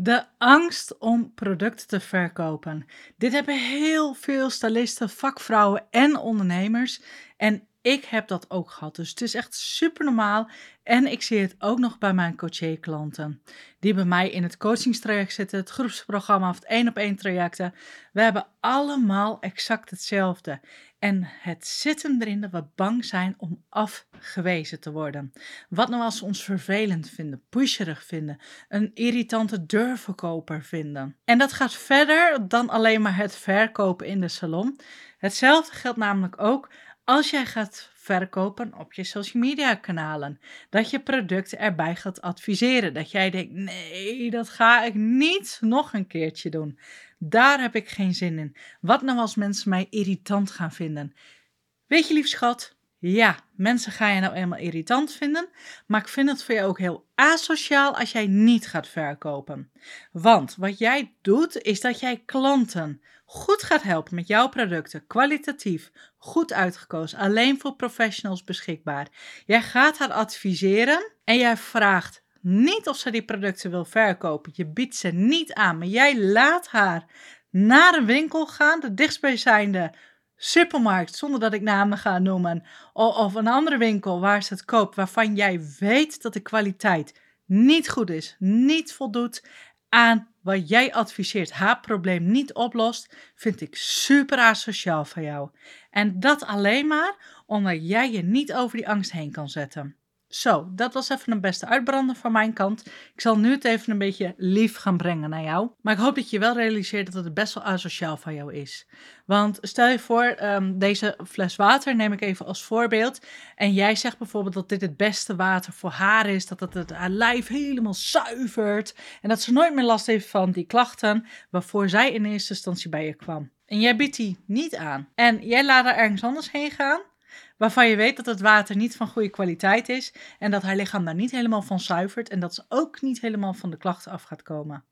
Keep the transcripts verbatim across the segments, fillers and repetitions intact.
De angst om producten te verkopen. Dit hebben heel veel stylisten, vakvrouwen en ondernemers. En ik heb dat ook gehad. Dus het is echt super normaal. En ik zie het ook nog bij mijn coaché-klanten. Die bij mij in het coachingstraject zitten, het groepsprogramma of het één op één trajecten. We hebben allemaal exact hetzelfde. En het zit hem erin dat we bang zijn om afgewezen te worden. Wat nou als ze ons vervelend vinden, pusherig vinden, een irritante deurverkoper vinden. En dat gaat verder dan alleen maar het verkopen in de salon. Hetzelfde geldt namelijk ook als jij gaat verkopen op je social media kanalen. Dat je producten erbij gaat adviseren. Dat jij denkt, nee, dat ga ik niet nog een keertje doen. Daar heb ik geen zin in. Wat nou als mensen mij irritant gaan vinden? Weet je, lief schat, ja, mensen gaan je nou eenmaal irritant vinden, maar ik vind het voor jou ook heel asociaal als jij niet gaat verkopen. Want wat jij doet, is dat jij klanten goed gaat helpen met jouw producten, kwalitatief, goed uitgekozen, alleen voor professionals beschikbaar. Jij gaat haar adviseren en jij vraagt niet of ze die producten wil verkopen. Je biedt ze niet aan, maar jij laat haar naar een winkel gaan, de dichtstbijzijnde supermarkt, zonder dat ik namen ga noemen, o- of een andere winkel waar ze het koopt, waarvan jij weet dat de kwaliteit niet goed is, niet voldoet aan wat jij adviseert, haar probleem niet oplost, vind ik super asociaal van jou. En dat alleen maar omdat jij je niet over die angst heen kan zetten. Zo, dat was even een beste uitbrander van mijn kant. Ik zal nu het even een beetje lief gaan brengen naar jou. Maar ik hoop dat je wel realiseert dat het best wel asociaal van jou is. Want stel je voor, ehm, deze fles water neem ik even als voorbeeld. En jij zegt bijvoorbeeld dat dit het beste water voor haar is. Dat het, het haar lijf helemaal zuivert. En dat ze nooit meer last heeft van die klachten waarvoor zij in eerste instantie bij je kwam. En jij biedt die niet aan. En jij laat haar ergens anders heen gaan, waarvan je weet dat het water niet van goede kwaliteit is en dat haar lichaam daar niet helemaal van zuivert en dat ze ook niet helemaal van de klachten af gaat komen.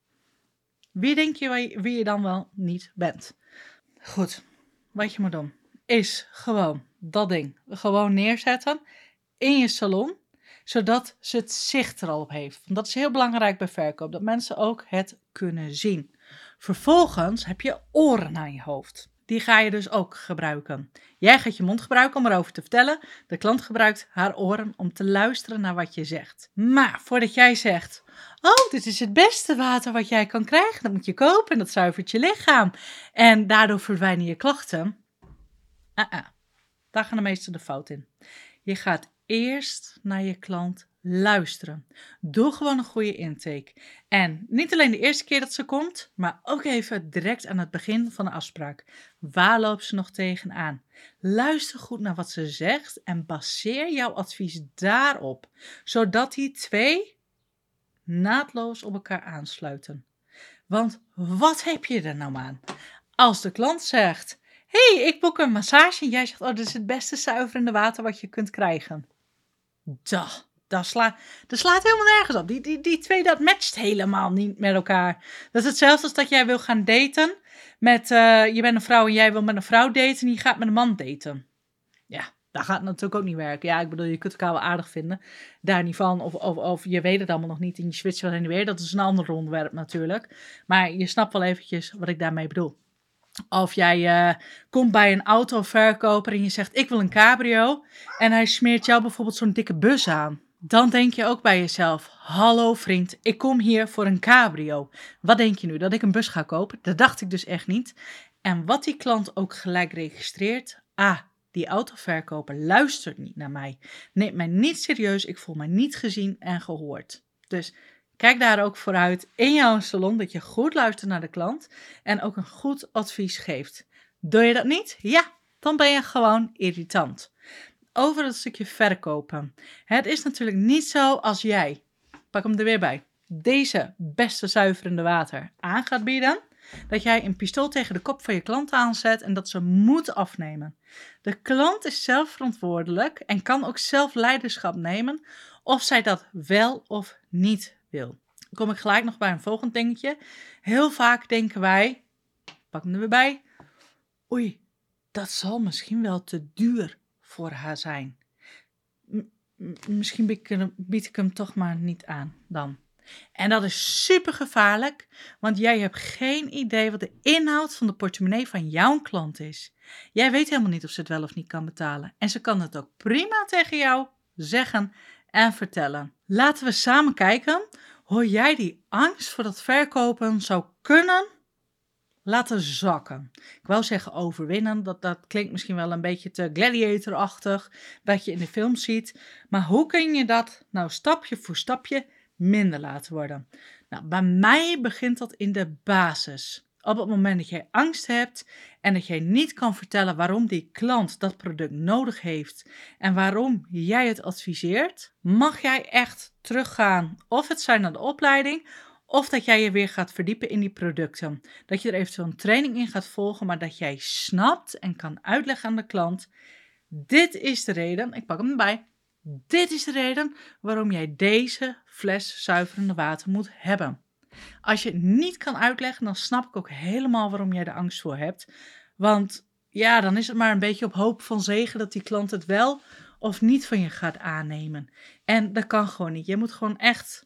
Wie denk je wie wie je dan wel niet bent? Goed, wat je moet doen is gewoon dat ding gewoon neerzetten in je salon, zodat ze het zicht er al op heeft. Want dat is heel belangrijk bij verkoop, dat mensen ook het kunnen zien. Vervolgens heb je oren aan je hoofd. Die ga je dus ook gebruiken. Jij gaat je mond gebruiken om erover te vertellen. De klant gebruikt haar oren om te luisteren naar wat je zegt. Maar voordat jij zegt, oh, dit is het beste water wat jij kan krijgen, dat moet je kopen en dat zuivert je lichaam. En daardoor verdwijnen je klachten. Uh-uh. Daar gaan de meesten de fout in. Je gaat eerst naar je klant luisteren. Doe gewoon een goede intake. En niet alleen de eerste keer dat ze komt, maar ook even direct aan het begin van de afspraak. Waar loopt ze nog tegenaan? Luister goed naar wat ze zegt en baseer jouw advies daarop, zodat die twee naadloos op elkaar aansluiten. Want wat heb je er nou aan? Als de klant zegt, hey, ik boek een massage en jij zegt, oh, dit is het beste zuiverende water wat je kunt krijgen. Duh, dat, sla, dat slaat helemaal nergens op. Die, die, die twee, dat matcht helemaal niet met elkaar. Dat is hetzelfde als dat jij wil gaan daten met, uh, je bent een vrouw en jij wil met een vrouw daten en je gaat met een man daten. Ja, dat gaat natuurlijk ook niet werken. Ja, ik bedoel, je kunt elkaar wel aardig vinden, daar niet van. Of, of, of je weet het allemaal nog niet en je switcht wel heen en weer. Dat is een ander onderwerp natuurlijk. Maar je snapt wel eventjes wat ik daarmee bedoel. Of jij uh, komt bij een autoverkoper en je zegt, ik wil een cabrio. En hij smeert jou bijvoorbeeld zo'n dikke bus aan. Dan denk je ook bij jezelf, hallo vriend, ik kom hier voor een cabrio. Wat denk je nu, dat ik een bus ga kopen? Dat dacht ik dus echt niet. En wat die klant ook gelijk registreert, ah, die autoverkoper luistert niet naar mij. Neemt mij niet serieus, ik voel mij niet gezien en gehoord. Dus kijk daar ook vooruit in jouw salon dat je goed luistert naar de klant en ook een goed advies geeft. Doe je dat niet? Ja, dan ben je gewoon irritant. Over het stukje verkopen. Het is natuurlijk niet zo als jij, pak hem er weer bij, deze beste zuiverende water aan gaat bieden, dat jij een pistool tegen de kop van je klant aanzet en dat ze moet afnemen. De klant is zelf verantwoordelijk en kan ook zelf leiderschap nemen of zij dat wel of niet wil. Dan kom ik gelijk nog bij een volgend dingetje. Heel vaak denken wij, pak hem er weer bij, oei, dat zal misschien wel te duur voor haar zijn. M- m- misschien bied ik, hem, bied ik hem toch maar niet aan dan. En dat is super gevaarlijk, want jij hebt geen idee wat de inhoud van de portemonnee van jouw klant is. Jij weet helemaal niet of ze het wel of niet kan betalen. En ze kan het ook prima tegen jou zeggen en vertellen. Laten we samen kijken hoe jij die angst voor dat verkopen zou kunnen laten zakken. Ik wou zeggen overwinnen, dat, dat klinkt misschien wel een beetje te gladiatorachtig, wat je in de film ziet. Maar hoe kun je dat nou stapje voor stapje minder laten worden? Nou, bij mij begint dat in de basis. Op het moment dat jij angst hebt en dat jij niet kan vertellen waarom die klant dat product nodig heeft en waarom jij het adviseert, mag jij echt teruggaan. Of het zijn naar de opleiding, of dat jij je weer gaat verdiepen in die producten. Dat je er eventueel een training in gaat volgen, maar dat jij snapt en kan uitleggen aan de klant: dit is de reden, ik pak hem erbij, dit is de reden waarom jij deze fles zuiverende water moet hebben. Als je het niet kan uitleggen, dan snap ik ook helemaal waarom jij er angst voor hebt. Want ja, dan is het maar een beetje op hoop van zegen dat die klant het wel of niet van je gaat aannemen. En dat kan gewoon niet. Je moet gewoon echt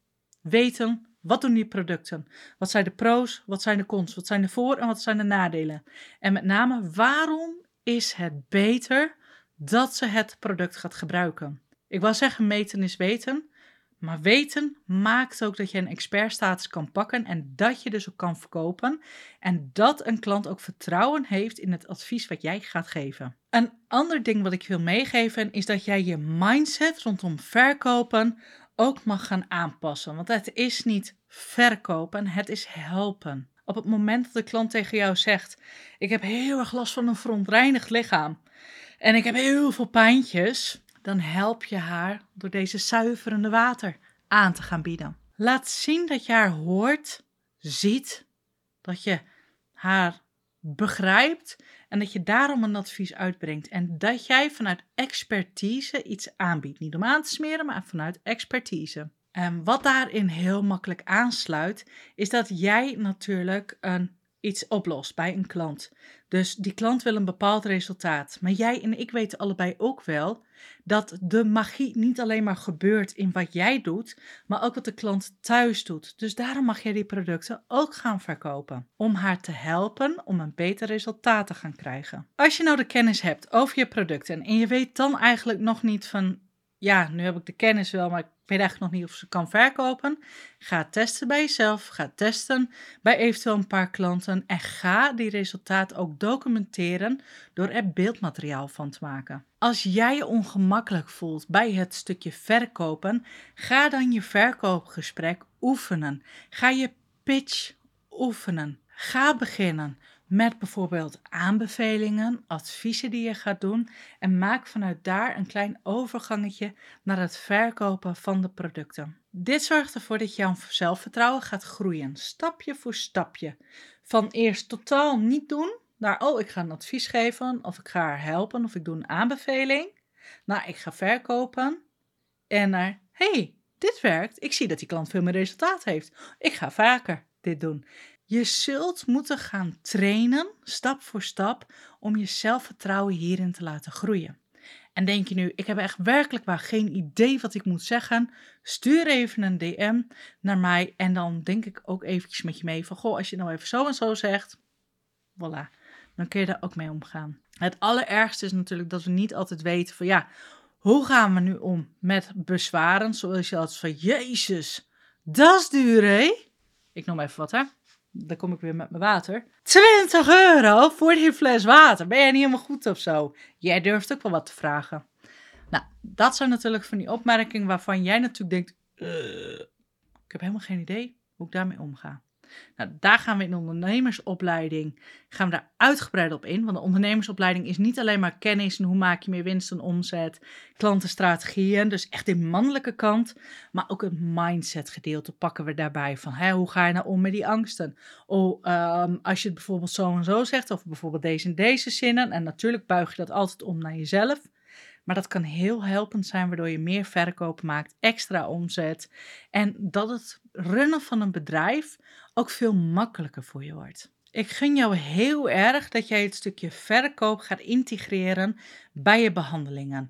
weten, wat doen die producten? Wat zijn de pro's, wat zijn de cons, wat zijn de voor- en wat zijn de nadelen? En met name, waarom is het beter dat ze het product gaat gebruiken? Ik wil zeggen, meten is weten. Maar weten maakt ook dat je een expertstatus kan pakken en dat je dus ook kan verkopen. En dat een klant ook vertrouwen heeft in het advies wat jij gaat geven. Een ander ding wat ik wil meegeven is dat jij je mindset rondom verkopen ook mag gaan aanpassen. Want het is niet verkopen, het is helpen. Op het moment dat de klant tegen jou zegt: ik heb heel erg last van een verontreinigd lichaam en ik heb heel veel pijntjes, dan help je haar door deze zuiverende water aan te gaan bieden. Laat zien dat je haar hoort, ziet, dat je haar begrijpt en dat je daarom een advies uitbrengt. En dat jij vanuit expertise iets aanbiedt. Niet om aan te smeren, maar vanuit expertise. En wat daarin heel makkelijk aansluit, is dat jij natuurlijk een iets oplost bij een klant. Dus die klant wil een bepaald resultaat. Maar jij en ik weten allebei ook wel dat de magie niet alleen maar gebeurt in wat jij doet, maar ook wat de klant thuis doet. Dus daarom mag jij die producten ook gaan verkopen. Om haar te helpen om een beter resultaat te gaan krijgen. Als je nou de kennis hebt over je producten en je weet dan eigenlijk nog niet van, ja, nu heb ik de kennis wel, maar ik weet eigenlijk nog niet of ze kan verkopen. Ga testen bij jezelf, ga testen bij eventueel een paar klanten en ga die resultaten ook documenteren door er beeldmateriaal van te maken. Als jij je ongemakkelijk voelt bij het stukje verkopen, ga dan je verkoopgesprek oefenen. Ga je pitch oefenen. Ga beginnen met bijvoorbeeld aanbevelingen, adviezen die je gaat doen en maak vanuit daar een klein overgangetje naar het verkopen van de producten. Dit zorgt ervoor dat jouw zelfvertrouwen gaat groeien, stapje voor stapje. Van eerst totaal niet doen, naar oh, ik ga een advies geven of ik ga haar helpen of ik doe een aanbeveling. Nou, ik ga verkopen en naar hey, dit werkt. Ik zie dat die klant veel meer resultaat heeft. Ik ga vaker dit doen. Je zult moeten gaan trainen, stap voor stap, om je zelfvertrouwen hierin te laten groeien. En denk je nu, ik heb echt werkelijk waar geen idee wat ik moet zeggen? Stuur even een D M naar mij en dan denk ik ook eventjes met je mee van, goh, als je nou even zo en zo zegt, voilà, dan kun je daar ook mee omgaan. Het allerergste is natuurlijk dat we niet altijd weten van, ja, hoe gaan we nu om met bezwaren? Zoals je altijd van, jezus, dat is duur, hè? Ik noem even wat, hè? Dan kom ik weer met mijn water. twintig euro voor die fles water. Ben jij niet helemaal goed of zo? Jij durft ook wel wat te vragen. Nou, dat zijn natuurlijk van die opmerkingen waarvan jij natuurlijk denkt, uh, ik heb helemaal geen idee hoe ik daarmee omga. Nou, daar gaan we in de ondernemersopleiding gaan we daar uitgebreid op in. Want de ondernemersopleiding is niet alleen maar kennis en hoe maak je meer winst en omzet, klantenstrategieën, dus echt de mannelijke kant, maar ook het mindset gedeelte pakken we daarbij. Van hè, hoe ga je nou om met die angsten? Oh, um, als je het bijvoorbeeld zo en zo zegt, of bijvoorbeeld deze en deze zinnen, en natuurlijk buig je dat altijd om naar jezelf. Maar dat kan heel helpend zijn, waardoor je meer verkoop maakt, extra omzet. En dat het runnen van een bedrijf ook veel makkelijker voor je wordt. Ik gun jou heel erg dat jij het stukje verkoop gaat integreren bij je behandelingen.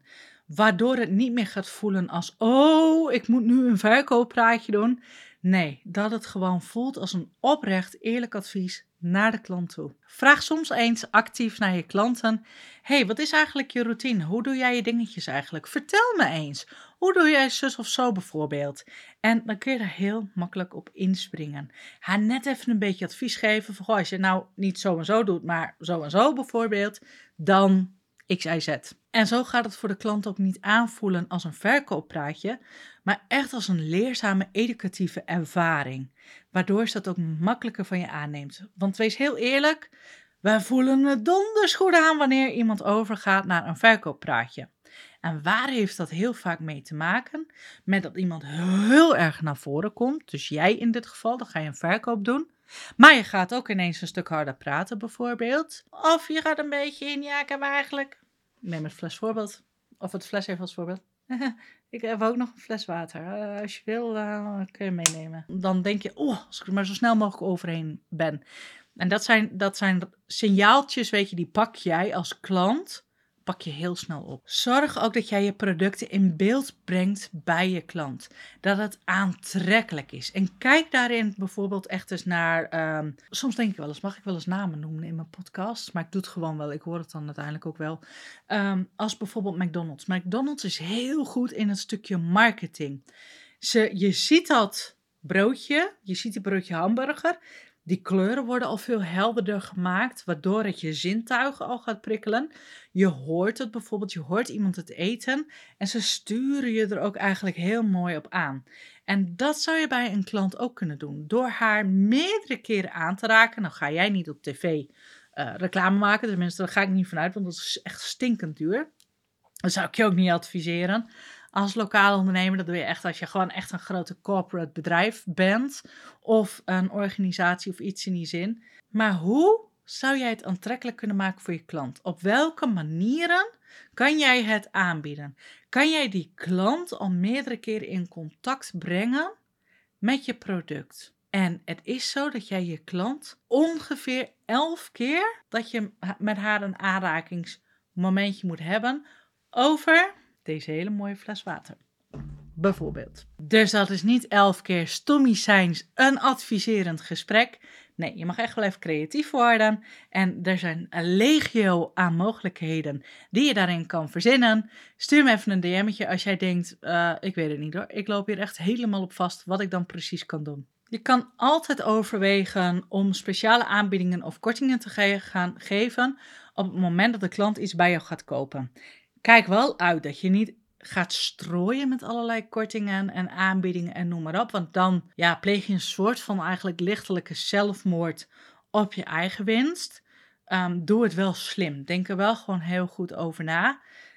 waardoor het niet meer gaat voelen als, oh, ik moet nu een verkooppraatje doen. Nee, dat het gewoon voelt als een oprecht eerlijk advies naar de klant toe. Vraag soms eens actief naar je klanten: hey, wat is eigenlijk je routine? Hoe doe jij je dingetjes eigenlijk? Vertel me eens. Hoe doe jij zus of zo bijvoorbeeld? En dan kun je er heel makkelijk op inspringen. Ga net even een beetje advies geven van, goh, als je nou niet zo en zo doet, maar zo en zo bijvoorbeeld, dan X, Y, Z. En zo gaat het voor de klant ook niet aanvoelen als een verkooppraatje, maar echt als een leerzame educatieve ervaring. Waardoor ze dat ook makkelijker van je aanneemt. Want wees heel eerlijk, wij voelen het donders goed aan wanneer iemand overgaat naar een verkooppraatje. En waar heeft dat heel vaak mee te maken? Met dat iemand heel erg naar voren komt. Dus jij in dit geval, dan ga je een verkoop doen. Maar je gaat ook ineens een stuk harder praten bijvoorbeeld. Of je gaat een beetje in, ja, ik heb eigenlijk... Ik neem het fles voorbeeld. Of het fles even als voorbeeld. Ik heb ook nog een fles water. Uh, als je wil, uh, kun je meenemen. Dan denk je, oh, als ik er maar zo snel mogelijk overheen ben. En dat zijn, dat zijn signaaltjes, weet je, die pak jij als klant, pak je heel snel op. Zorg ook dat jij je producten in beeld brengt bij je klant. Dat het aantrekkelijk is. En kijk daarin bijvoorbeeld echt eens naar... Um, soms denk ik wel eens, mag ik wel eens namen noemen in mijn podcast? Maar ik doe het gewoon wel. Ik hoor het dan uiteindelijk ook wel. Um, als bijvoorbeeld McDonald's. McDonald's is heel goed in het stukje marketing. Ze, je ziet dat broodje, je ziet die broodje hamburger... Die kleuren worden al veel helderder gemaakt, waardoor het je zintuigen al gaat prikkelen. Je hoort het bijvoorbeeld, je hoort iemand het eten en ze sturen je er ook eigenlijk heel mooi op aan. En dat zou je bij een klant ook kunnen doen. Door haar meerdere keren aan te raken. Nou ga jij niet op tv uh, reclame maken, tenminste daar ga ik niet vanuit, want dat is echt stinkend duur. Dat zou ik je ook niet adviseren. Als lokale ondernemer, dat doe je echt als je gewoon echt een grote corporate bedrijf bent. Of een organisatie of iets in die zin. Maar hoe zou jij het aantrekkelijk kunnen maken voor je klant? Op welke manieren kan jij het aanbieden? Kan jij die klant al meerdere keren in contact brengen met je product? En het is zo dat jij je klant ongeveer elf keer dat je met haar een aanrakingsmomentje moet hebben over deze hele mooie fles water. Bijvoorbeeld. Dus dat is niet elf keer stommiecijns een adviserend gesprek. Nee, je mag echt wel even creatief worden. En er zijn een legio aan mogelijkheden die je daarin kan verzinnen. Stuur me even een D M'tje als jij denkt, uh, ik weet het niet hoor. Ik loop hier echt helemaal op vast wat ik dan precies kan doen. Je kan altijd overwegen om speciale aanbiedingen of kortingen te ge- gaan geven op het moment dat de klant iets bij jou gaat kopen. Kijk wel uit dat je niet gaat strooien met allerlei kortingen en aanbiedingen en noem maar op. Want dan ja, pleeg je een soort van eigenlijk lichtelijke zelfmoord op je eigen winst. Um, doe het wel slim. Denk er wel gewoon heel goed over na.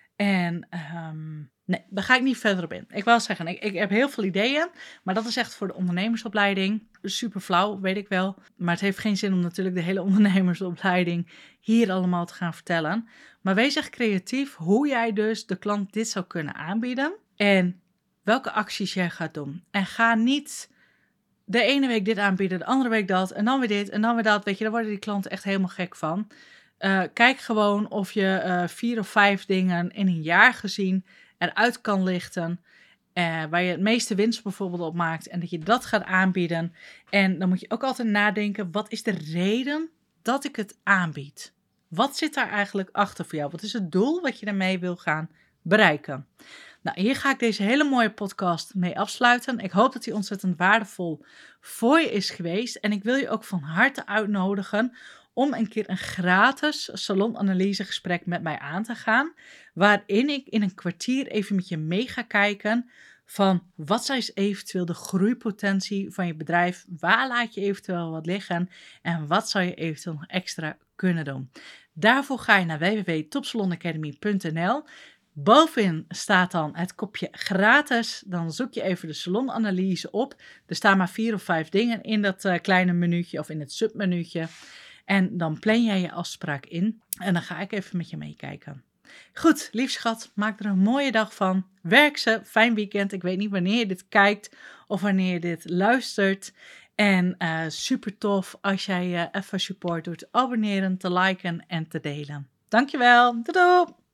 En um, nee, daar ga ik niet verder op in. Ik wil zeggen, ik, ik heb heel veel ideeën, maar dat is echt voor de ondernemersopleiding. Super flauw, weet ik wel. Maar het heeft geen zin om natuurlijk de hele ondernemersopleiding hier allemaal te gaan vertellen. Maar wees echt creatief hoe jij dus de klant dit zou kunnen aanbieden. En welke acties jij gaat doen. En ga niet de ene week dit aanbieden, de andere week dat. En dan weer dit en dan weer dat. Weet je, daar worden die klanten echt helemaal gek van. Uh, kijk gewoon of je uh, vier of vijf dingen in een jaar gezien eruit kan lichten. Uh, waar je het meeste winst bijvoorbeeld op maakt. En dat je dat gaat aanbieden. En dan moet je ook altijd nadenken, wat is de reden dat ik het aanbied? Wat zit daar eigenlijk achter voor jou? Wat is het doel wat je daarmee wil gaan bereiken? Nou, hier ga ik deze hele mooie podcast mee afsluiten. Ik hoop dat die ontzettend waardevol voor je is geweest. En ik wil je ook van harte uitnodigen om een keer een gratis salonanalysegesprek met mij aan te gaan. Waarin ik in een kwartier even met je mee ga kijken van wat is eventueel de groeipotentie van je bedrijf? Waar laat je eventueel wat liggen? En wat zou je eventueel nog extra kunnen doen? Daarvoor ga je naar w w w punt topsalonacademy punt n l. Bovenin staat dan het kopje gratis. Dan zoek je even de salonanalyse op. Er staan maar vier of vijf dingen in dat uh, kleine menuutje of in het submenuutje. En dan plan jij je afspraak in. En dan ga ik even met je meekijken. Goed, lief schat, maak er een mooie dag van. Werk ze, fijn weekend. Ik weet niet wanneer je dit kijkt of wanneer je dit luistert. En uh, super tof als jij uh, even support doet te abonneren, te liken en te delen. Dankjewel, doei doei!